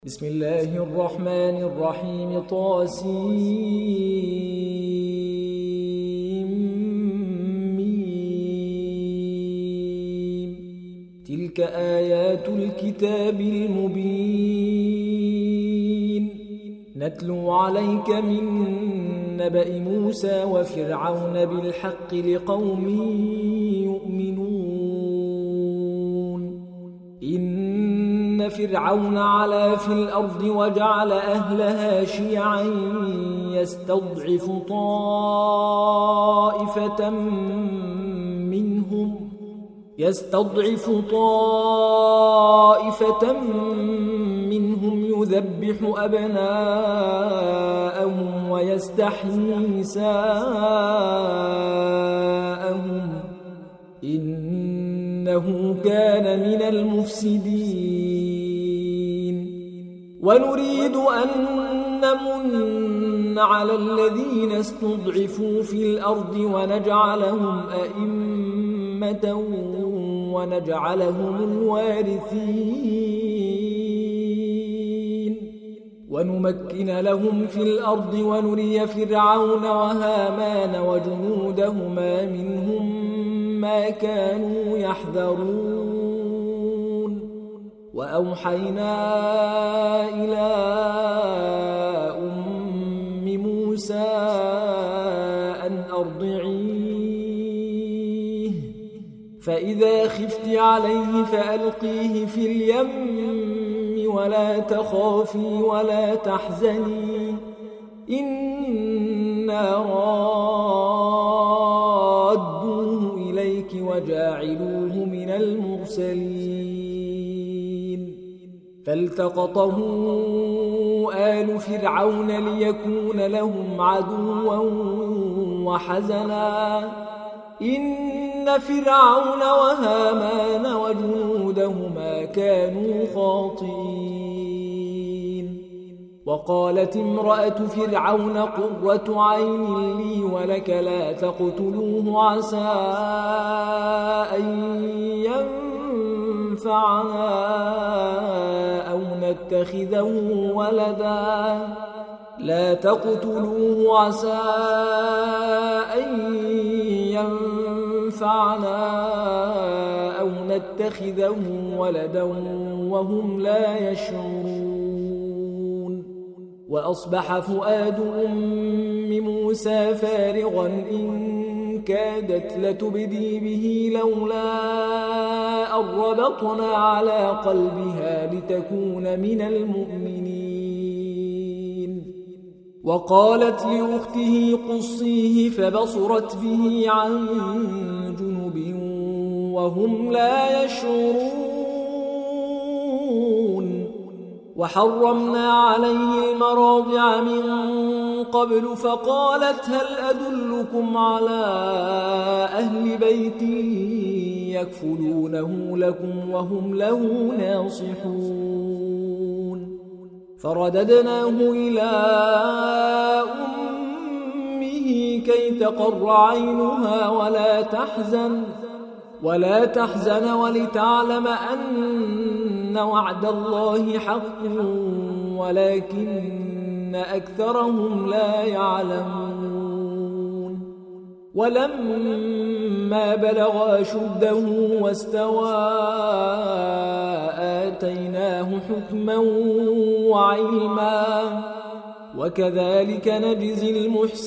بسم الله الرحمن الرحيم طاسيم تلك آيات الكتاب المبين نتلو عليك من نبأ موسى وفرعون بالحق لقوم يؤمنون إن فرعون علا في الأرض وجعل أهلها شيعا يستضعف طائفة منهم يذبح أبناءهم ويستحيي نساءهم إنه كان من المفسدين ونريد أن نمن على الذين استضعفوا في الأرض ونجعلهم أئمة ونجعلهم الوارثين ونمكن لهم في الأرض ونري فرعون وهامان وجنودهما منهم ما كانوا يحذرون وأوحينا إلى أم موسى أن أرضعيه فإذا خفت عليه فألقيه في اليم ولا تخافي ولا تحزني إنا رادوه إليك وجاعلوه من المرسلين فالتقطه آل فرعون ليكون لهم عدوا وحزنا إن فرعون وهامان وجنودهما كانوا خاطئين وقالت امرأة فرعون قرة عين لي ولك لا تقتلوه عسى أن ينفعنا أو نتخذه ولدا لا تقتلوه عسى أن ينفعنا أو نتخذه ولدا وهم لا يشعرون وأصبح فؤاد أم موسى فارغا إن كادت لتبدي به لولا أن ربطنا على قلبها لتكون من المؤمنين وقالت لأخته قصيه فبصرت به عن جنب وهم لا يشعرون وحرمنا عليه المراضع من قبل فقالت هل أدلكم على أهل بيت يكفلونه لكم وهم له ناصحون فرددناه إلى أمه كي تقر عينها ولا تحزن ولتعلم أن وعد الله حق ولكن أكثرهم لا يعلمون ولما بلغ أشده واستوى آتيناه حكما وعلما وكذلك نجزي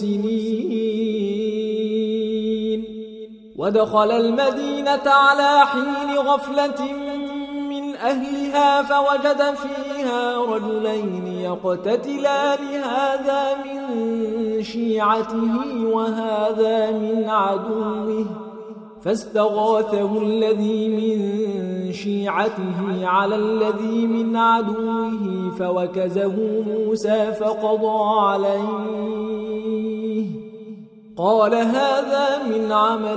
المحسنين ودخل المدينة على حين غفلة من أهلها فوجد فيها رجلين يقتتلان هذا من شيعته وهذا من عدوه فاستغاثه الذي من شيعته على الذي من عدوه فوكزه موسى فقضى عليه قال هذا من عمل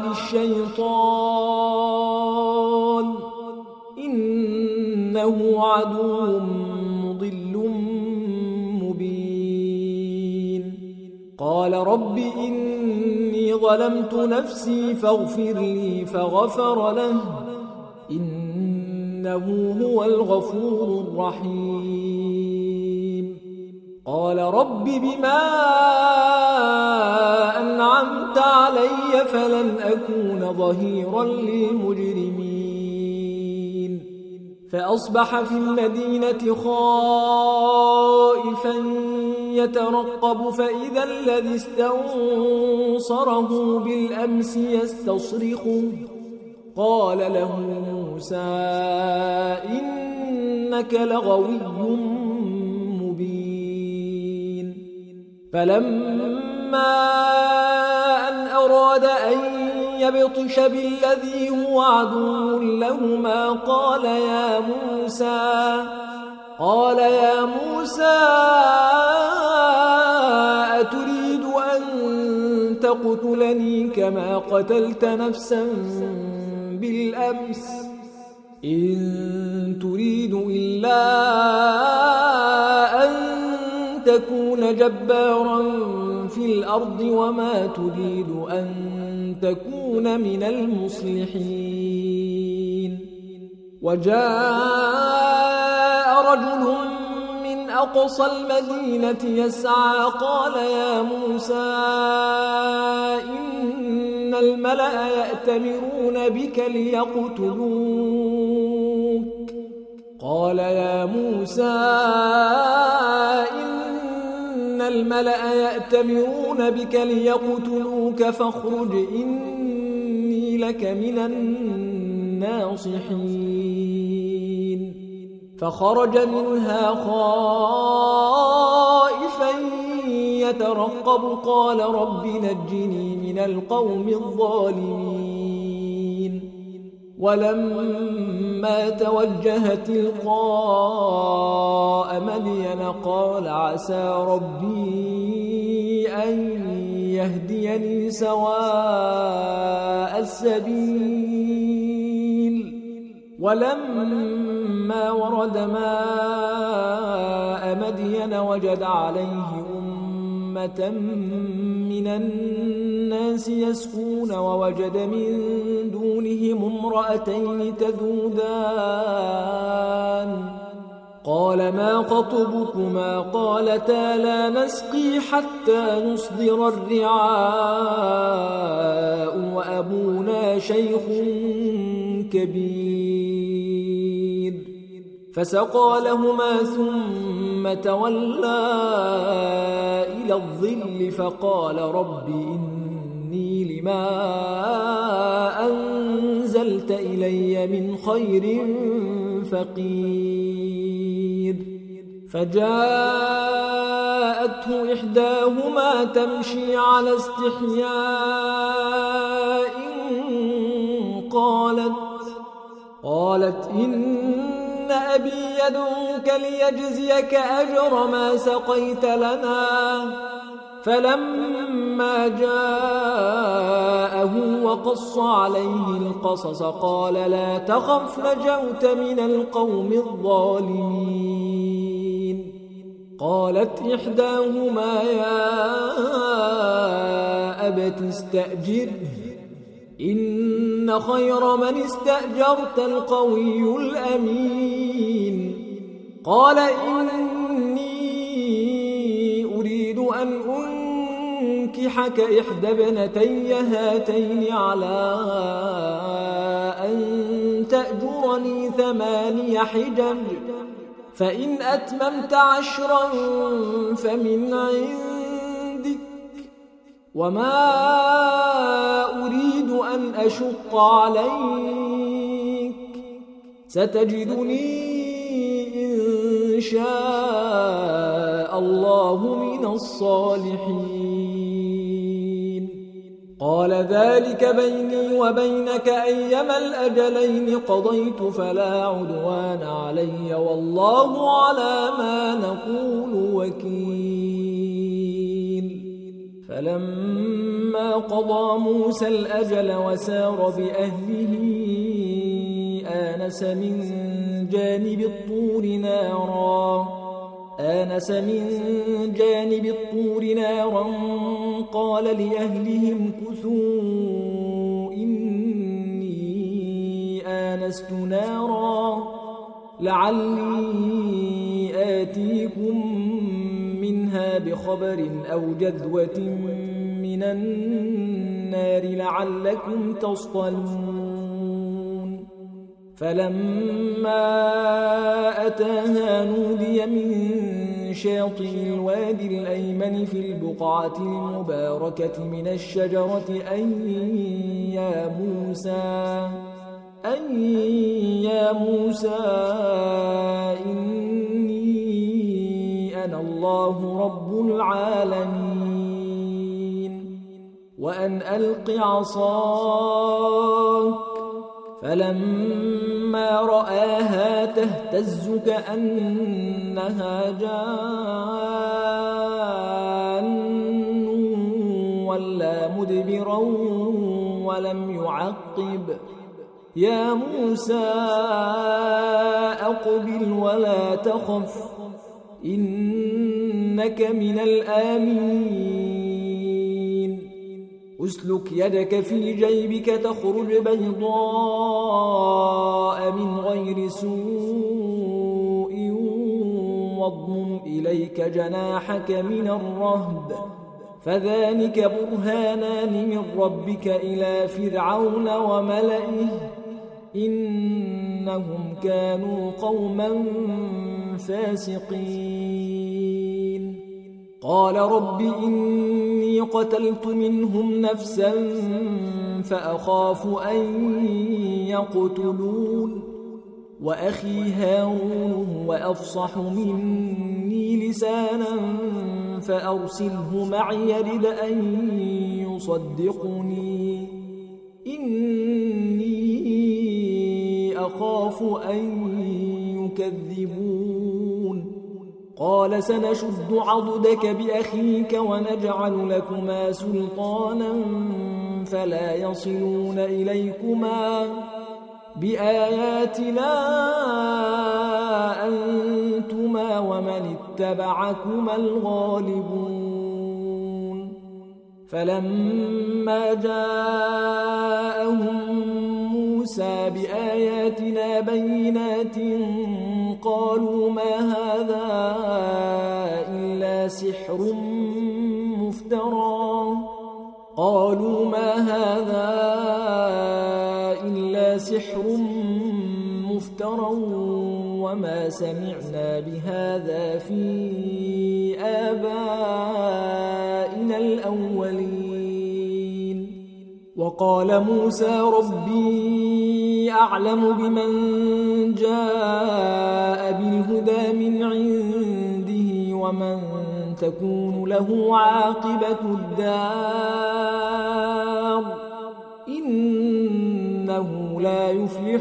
الشيطان إنه عدو مضل مبين قال رب إني ظلمت نفسي فاغفر لي فغفر له إنه هو الغفور الرحيم قال رب بما أنعمت علي فلن أكون ظهيرا للمجرمين فأصبح في المدينة خائفا يترقب فإذا الذي استنصره بالأمس يستصرخه قال له موسى إنك لغوي مبين فلما أن أراد أن يبطش بالذي هو عدو لهما قال يا موسى أتريد أن تقتلني كما قتلت نفسا بالأمس إن تريد إلا أن تكون جبارا في الأرض وما تريد أن تكون من المصلحين وجاء رجل من أقصى المدينة يسعى قال يا موسى إن الملأ يأتمرون بك ليقتلوك قال يا موسى إن الملأ يأتمرون بك ليقتلوك فاخرج إني لك من الناصحين فخرج منها خائفا يترقب قال رب نجني من القوم الظالمين ولما توجه تلقاء مدين قال عسى ربي أن يهديني سواء السبيل ولما ورد ماء مدين وجد عليه أمة من الناس يسقون ووجد من دونهم امرأتين تذودان قال ما خطبكما قالتا لا نسقي حتى نصدر الرعاء وأبونا شيخ كبير فسقى لهما ثم تولى إلى الظل فقال رب إني لما أنزلت إلي من خير فقير فجاءته إحداهما تمشي على استحياء قالت إن أبي يدعوك ليجزيك أجر ما سقيت لنا فلما جاءه وقص عليه القصص قال لا تخف نجوت من القوم الظالمين قالت إحداهما يا أبت استأجره إن خير من استأجرت القوي الأمين قال إني أريد أن أنكحك إحدى ابنتي هاتين على أن تأجرني 8 حجج فإن أتممت 10 فمن عندك وما أريد أن أشق عليك ستجدني إن شاء الله من الصالحين قال ذلك بيني وبينك أيما الأجلين قضيت فلا عدوان علي والله على ما نقول وكيل فلما قضى موسى الأجل وسار بأهله آنس من جانب الطور نارا قال لأهلهم كثوا إني آنست نارا لعلي آتيكم منها منها بخبر أو جذوة من النار لعلكم تصطلون فلما أتاها نودي من شاطئ الوادي الأيمن في البقعة المباركة من الشجرة أن يا موسى إني أنا الله رب العالمين وأن ألق عصاك فلما رآها تهتز كأنها جان ولا مدبرا ولم يعقب يا موسى أقبل ولا تخف إنك من الآمنين أسلك يدك في جيبك تخرج بيضاء من غير سوء واضمم إليك جناحك من الرهب فذلك برهانان من ربك إلى فرعون وملئه إنهم كانوا قوما فاسقين قال رب إني قتلت منهم نفسا فأخاف أن يقتلون وأخي هارون وأفصح مني لسانا فأرسله معي يرد أن يصدقني إني أخاف أن يكذبون قال سنشد عضدك بأخيك ونجعل لكما سلطانا فلا يصلون إليكما بآياتنا أنتما ومن اتبعكما الغالبون فلما جاءهم موسى بآياتنا بينات قالوا ما هذا إلا سحر مفترى وما سمعنا بهذا في آبائنا الأولين وقال موسى ربي أعلم بمن جاء بالهدى من عنده ومن تكون له عاقبة الدار إنه لا يفلح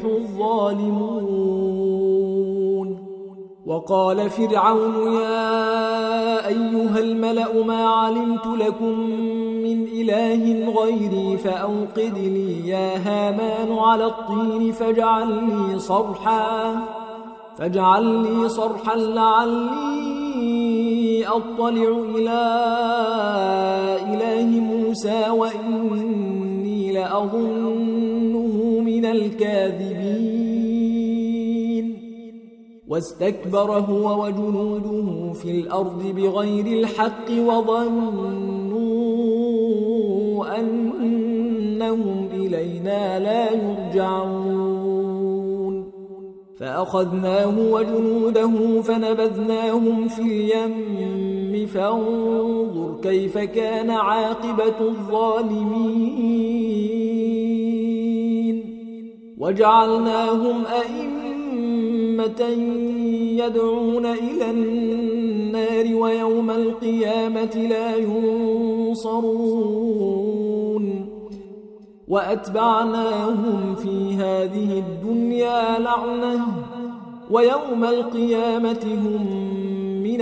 الظالمون وقال فرعون يا أيها الملأ ما علمت لكم من إله غيري فأوقد لي يا هامان على الطين فاجعل لي صرحا لعلي أطلع إلى إله موسى وإني لأظنه من الكاذبين واستكبر هو وجنوده في الأرض بغير الحق وظنوا أنهم إلينا لا يرجعون فأخذناه وجنوده فنبذناهم في اليم فانظر كيف كان عاقبة الظالمين وجعلناهم أئمة يدعون إلى النار ويوم القيامة لا ينصرون وأتبعناهم في هذه الدنيا لعنة ويوم القيامة هم من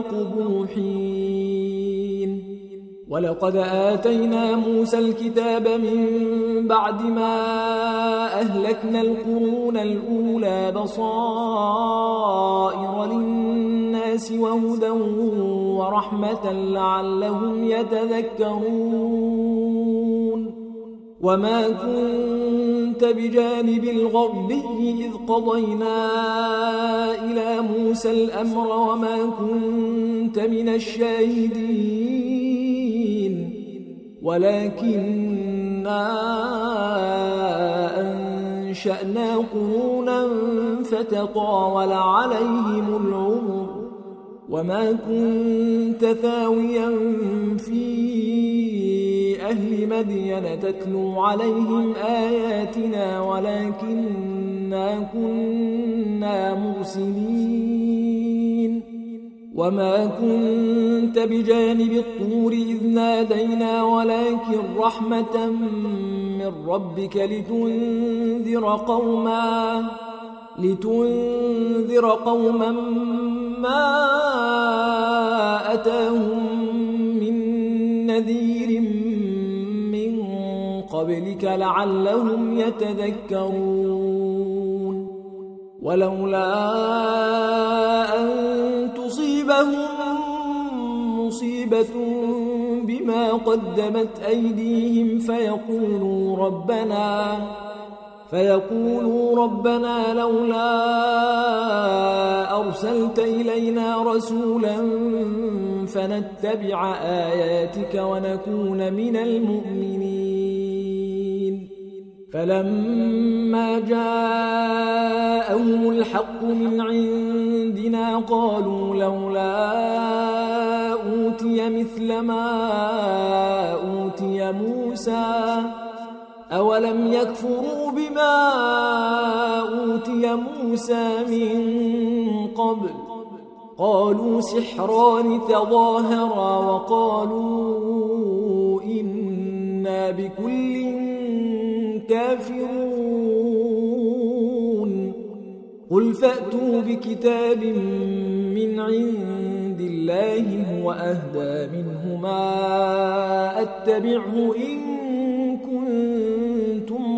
المقبوحين ولقد آتينا موسى الكتاب من بعد ما أهلكنا القرون الأولى بصائر للناس وهدى ورحمة لعلهم يتذكرون وما كنت بجانب الغربي إذ قضينا إلى موسى الأمر وما كنت كنت من الشاهدين ولكننا أنشأنا قرونا فتطاول عليهم العمر وما كنت ثاويا في أهل مدين تتلو عليهم آياتنا ولكننا كنا مرسلين وما كنت بجانب الطور إذ نادينا ولكن رحمة من ربك لتنذر قوما ما أتاهم من نذير من قبلك لعلهم يتذكرون ولولا أن تصيبهم مصيبة بما قدمت أيديهم فيقولوا ربنا لولا أرسلت إلينا رسولا فنتبع آياتك ونكون من المؤمنين فلما جاءهم الحق من عندنا قالوا لولا أوتي مثل ما أوتي موسى أولم يكفروا بما أوتي موسى من قبل قالوا سحران تظاهرا وقالوا إنا بكل كافرون قل فأتوا بكتاب من عند الله هو أهدى منه ما أتبعه إن كنتم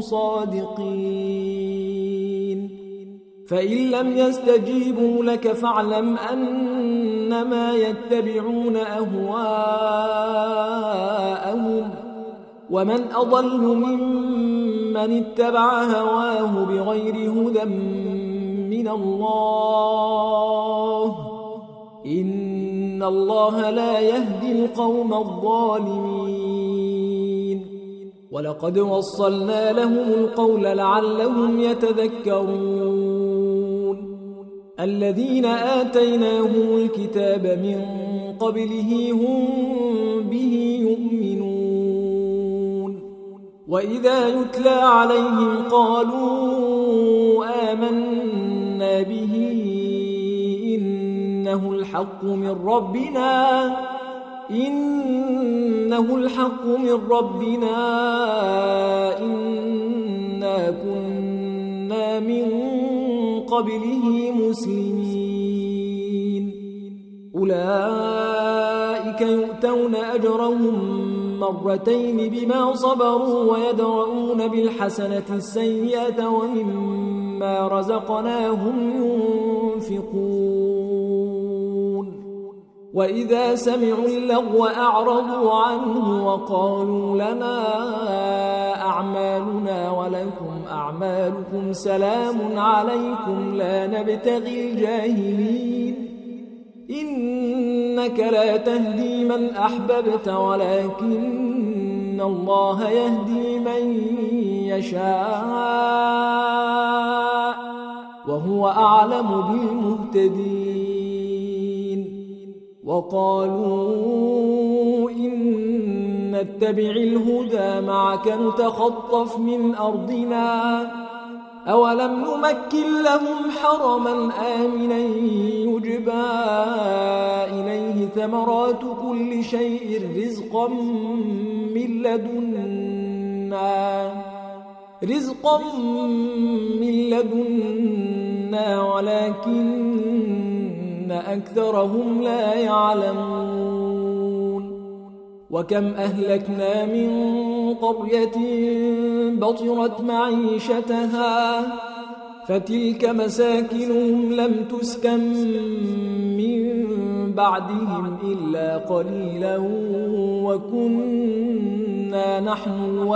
صادقين فإن لم يستجيبوا لك فاعلم أنما يتبعون أهواءهم ومن أضل ممن اتبع هواه بغير هدى من الله إن الله لا يهدي القوم الظالمين ولقد وصلنا لهم القول لعلهم يتذكرون الذين آتيناهم الكتاب من قبله هم به يؤمنون وإذا يتلى عليهم قالوا آمنا به إنه الحق من ربنا إنا كنا من قبله مسلمين أولئك يؤتون أجرهم مرتين بما صبروا ويدرؤون بالحسنة السيئة ومما رزقناهم ينفقون وإذا سمعوا اللغو أعرضوا عنه وقالوا لنا أعمالنا ولكم أعمالكم سلام عليكم لا نبتغي الجاهلين إنك لا تهدي من أحببت ولكن الله يهدي من يشاء وهو أعلم بالمهتدين وقالوا إن نتبع الهدى معك نتخطف من أرضنا أولم نمكن لهم حرما آمنا يجبى إليه ثمرات كل شيء رزقا من لدنا ولكن أكثرهم لا يعلمون وكم أهلكنا من قرية بطرت معيشتها فتلك مساكنهم لم تسكن من بعدهم إلا قليلا وكنا نحن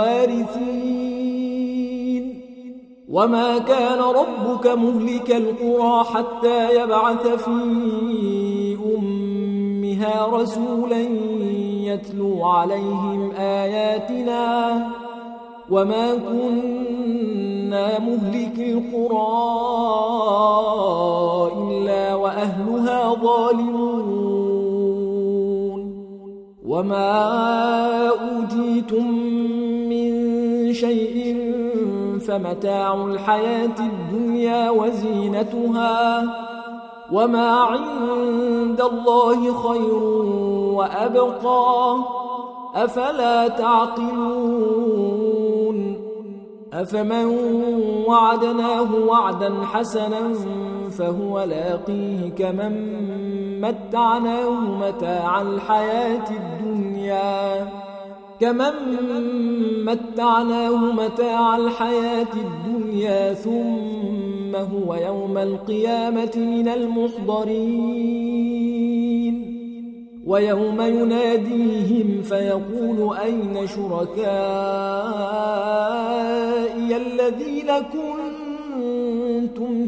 الوارثين وما كان ربك مهلك القرى حتى يبعث في أمها فيها رسولا يتلو عليهم آياتنا وما كنا مهلك القرى إلا وأهلها ظالمون وما أوتيتم من شيء فمتاع الحياة الدنيا وزينتها وما عند الله خير وأبقى أفلا تعقلون أفمن وعدناه وعدا حسنا فهو لاقيه كمن متعناه متاع الحياة الدنيا ثم هو يوم القيامة من المحضرين ويوم يناديهم فيقول أين شركائي الذين كنتم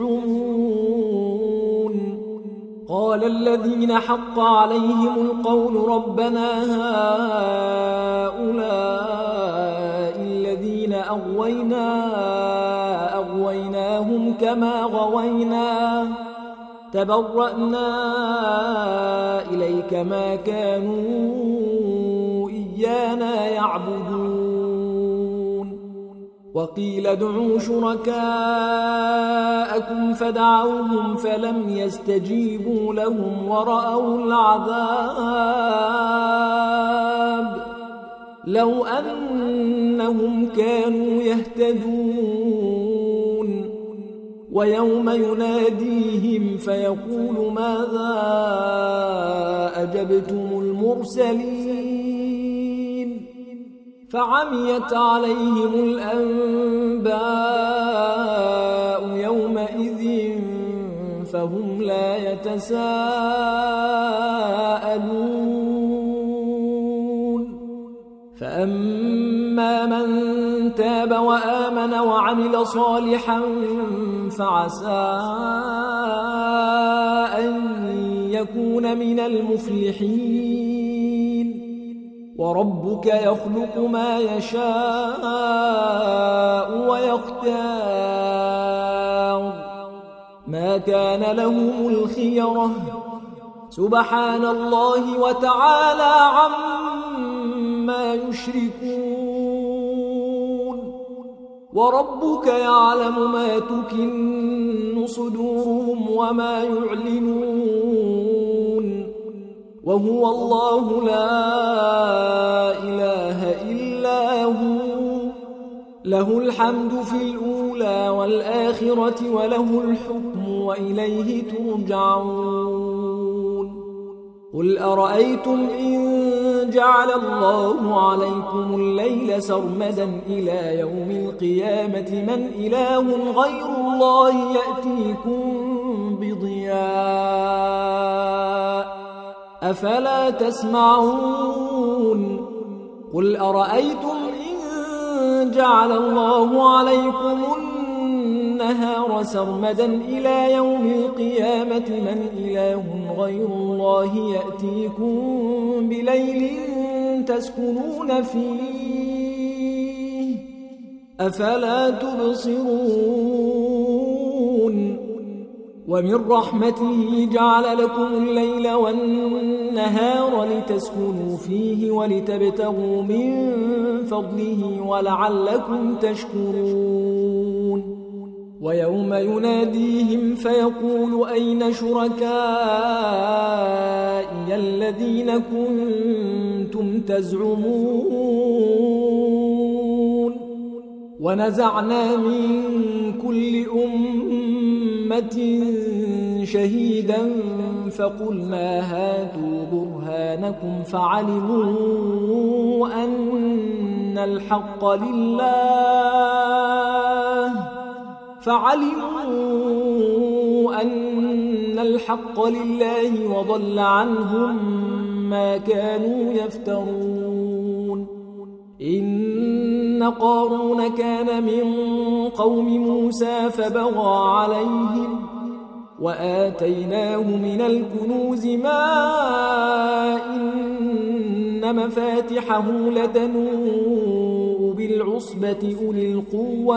تزعمون قال الذين حق عليهم القول ربنا هؤلاء الذين أغويناهم كما غوينا تبرأنا إليك ما كانوا إيانا يعبدون وقيل ادعوا شركاءكم فدعوهم فلم يستجيبوا لهم ورأوا العذاب لو أنهم كانوا يهتدون ويوم يناديهم فيقول ماذا أجبتم المرسلين فعميت عليهم الأنباء يومئذ فهم لا يتساءلون فأما من تاب وآمن وعمل صالحا فعسى أن يكون من المفلحين وربك يخلق ما يشاء ويختار ما كان لهم الخيرة سبحان الله وتعالى عما يشركون وربك يعلم ما تكن صدورهم وما يعلنون وهو الله لا إله إلا هو له الحمد في الأولى والآخرة وله الحكم وإليه ترجعون قل أرأيتم إن جعل الله عليكم الليل سرمدا إلى يوم القيامة من إله غير الله يأتيكم بضياء أفلا تسمعون قل أرأيتم إن جعل الله عليكم النهار سرمدا إلى يوم القيامة من إله غير الله يأتيكم بليل تسكنون فيه أفلا تبصرون ومن رحمته جعل لكم الليل والنهار لتسكنوا فيه ولتبتغوا من فضله ولعلكم تشكرون ويوم يناديهم فيقول أين شركائي الذين كنتم تزعمون ونزعنا من كل أمة شهيدا فقلنا هاتوا برهانكم فعلموا أن الحق لله وضل عنهم ما كانوا يفترون إن قارون كان من قوم موسى فبغى عليهم وآتيناه من الكنوز ما إن مفاتحه لتنوء بالعصبة أولي القوة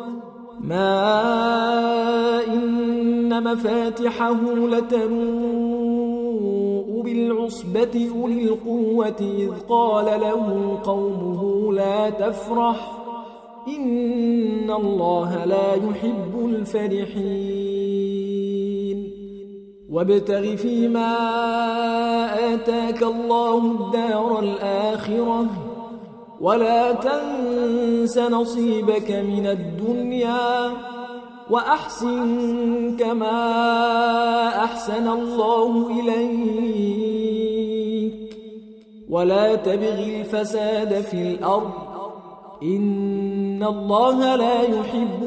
إن مفاتحه لتنوء بالعصبة أولي القوة إذ قال له قومه لا تفرح إن الله لا يحب الفرحين وابتغ فيما آتاك الله الدار الآخرة ولا تنس نصيبك من الدنيا وأحسن كما أحسن الله إليك ولا تبغ الفساد في الأرض إن الله لا يحب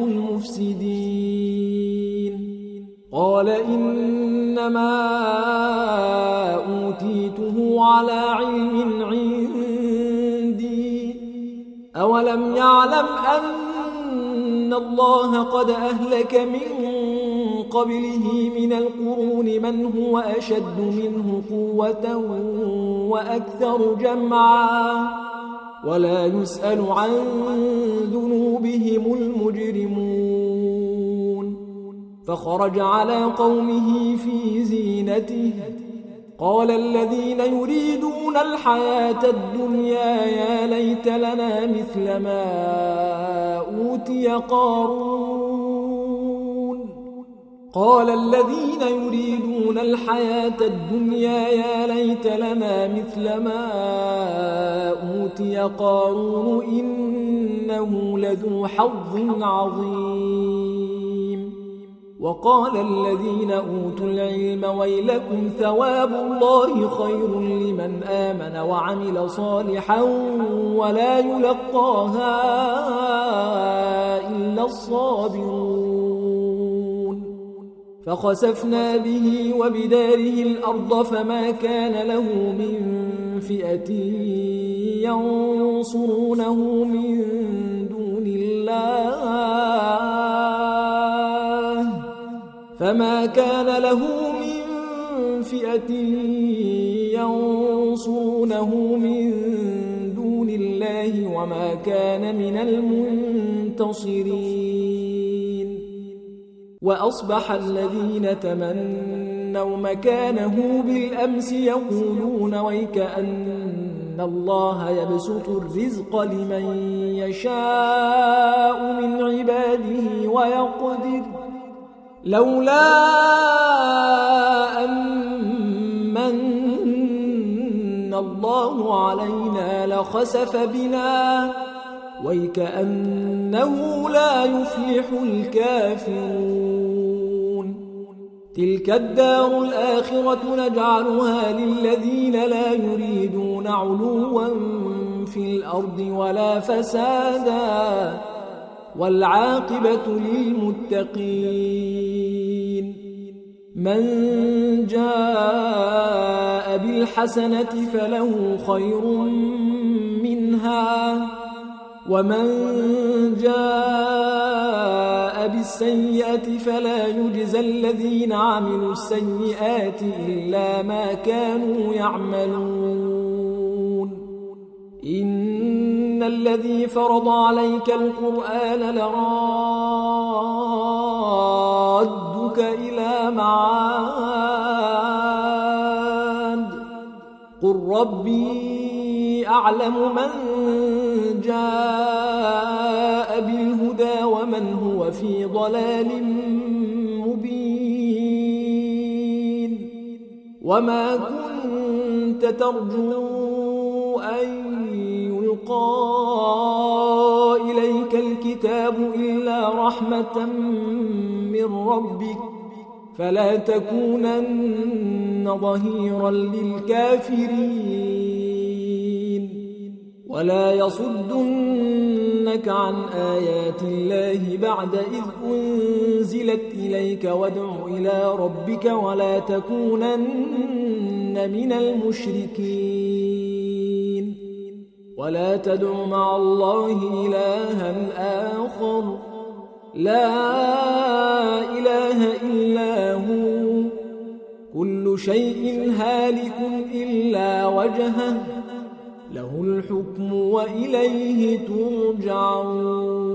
المفسدين قال إنما أوتيته على علم عندي أولم يعلم أن الله قد أهلك من قبله من القرون من هو أشد منه قوة وأكثر جمعا ولا يسأل عن ذنوبهم المجرمون فخرج على قومه في زينته قال الذين يريدون الحياة الدنيا يا ليت لنا مثل ما أوتي قارون قال الذين يريدون الحياة الدنيا يا ليت لنا مثل ما أوتي قارون إنه لذو حظ عظيم وقال الذين أوتوا العلم ويلكم ثواب الله خير لمن آمن وعمل صالحا ولا يلقاها إلا الصابرون فخسفنا به وبداره الأرض فما كان له من فئة ينصرونه من دون الله وما كان من المنتصرين وأصبح الذين تمنوا مكانه بالأمس يقولون ويكأن الله يبسط الرزق لمن يشاء من عباده ويقدر لولا أمن الله علينا لخسف بنا ويكأنه لا يفلح الكافرون تلك الدار الآخرة نجعلها للذين لا يريدون علوا في الأرض ولا فسادا والعاقبة للمتقين من جاء بالحسنة فله خير منها ومن جاء بالسيئة فلا يجزى الذين عملوا السيئات إلا ما كانوا يعملون إن الذي فرض عليك القرآن لرادك إلى معاد قل ربي أعلم من جاء بالهدى ومن هو في ضلال مبين وما كنت ترجو أن يلقى إليك الكتاب إلا رحمة من ربك فلا تكونن ظهيرا للكافرين ولا يصدنك عن آيات الله بعد إذ أنزلت إليك وادع إلى ربك ولا تكونن من المشركين ولا تدع مع الله إلها آخر لا إله إلا هو كل شيء هالك إلا وجهه له الحكم وإليه ترجعون.